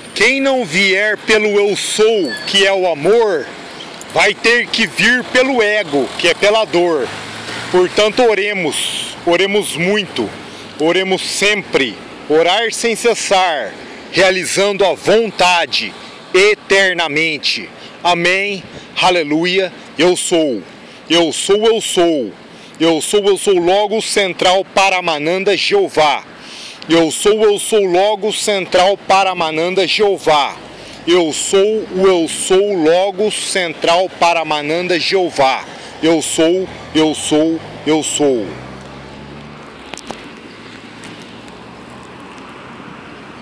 Quem não vier pelo eu sou, que é o amor, vai ter que vir pelo ego, que é pela dor. Portanto, oremos muito, oremos sempre, orar sem cessar, realizando a vontade eternamente. Amém, aleluia, eu sou, eu sou, eu sou, eu sou, eu sou logo central Paramananda Jeová. Eu sou logo central Paramananda Jeová. Eu sou logo central Paramananda Jeová. Eu sou, eu sou, eu sou.